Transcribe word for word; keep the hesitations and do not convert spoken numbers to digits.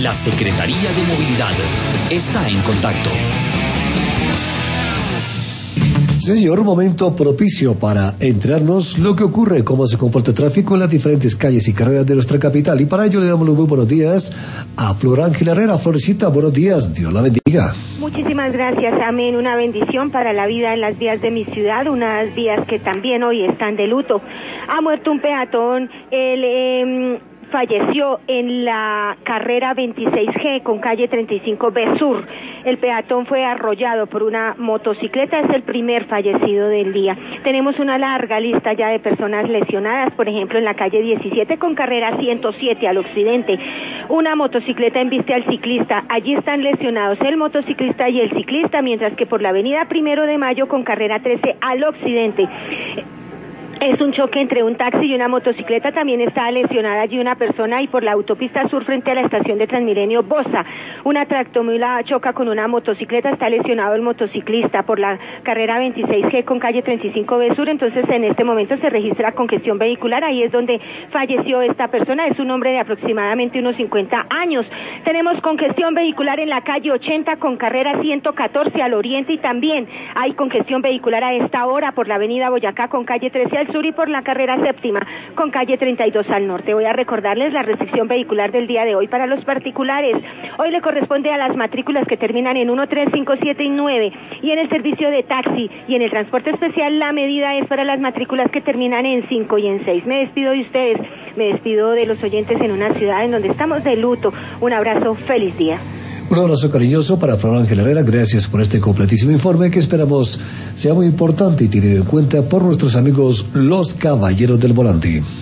La Secretaría de Movilidad está en contacto. Sí, señor, un momento propicio para enterarnos lo que ocurre, cómo se comporta el tráfico en las diferentes calles y carreras de nuestra capital. Y para ello le damos los muy buenos días a Flor Ángel Herrera. Florecita, buenos días, Dios la bendiga. Muchísimas gracias, amén. Una bendición para la vida en las vías de mi ciudad, unas vías que también hoy están de luto. Ha muerto un peatón, el... Eh, falleció en la carrera veintiséis G con calle treinta y cinco B Sur. El peatón fue arrollado por una motocicleta, es el primer fallecido del día. Tenemos una larga lista ya de personas lesionadas, por ejemplo en la calle diecisiete con carrera ciento siete al occidente. Una motocicleta embiste al ciclista, allí están lesionados el motociclista y el ciclista, mientras que por la avenida Primero de Mayo con carrera trece al occidente. Es un choque entre un taxi y una motocicleta, también está lesionada allí una persona, y por la autopista sur frente a la estación de Transmilenio Bosa, una tractomula choca con una motocicleta, está lesionado el motociclista. Por la carrera veintiséis G con calle treinta y cinco B Sur, entonces en este momento se registra congestión vehicular, ahí es donde falleció esta persona, es un hombre de aproximadamente unos cincuenta años. Tenemos congestión vehicular en la calle ochenta con carrera ciento catorce al oriente, y también hay congestión vehicular a esta hora por la avenida Boyacá con calle trece al sur y por la carrera séptima con calle treinta y dos al norte. Voy a recordarles la restricción vehicular del día de hoy para los particulares. Hoy le corresponde a las matrículas que terminan en uno, tres, cinco, siete y nueve, y en el servicio de taxi y en el transporte especial la medida es para las matrículas que terminan en cinco y en seis. Me despido de ustedes, me despido de los oyentes en una ciudad en donde estamos de luto. Un abrazo, feliz día. Un abrazo cariñoso para Flor Ángel Herrera, gracias por este completísimo informe que esperamos sea muy importante y tenido en cuenta por nuestros amigos los Caballeros del Volante.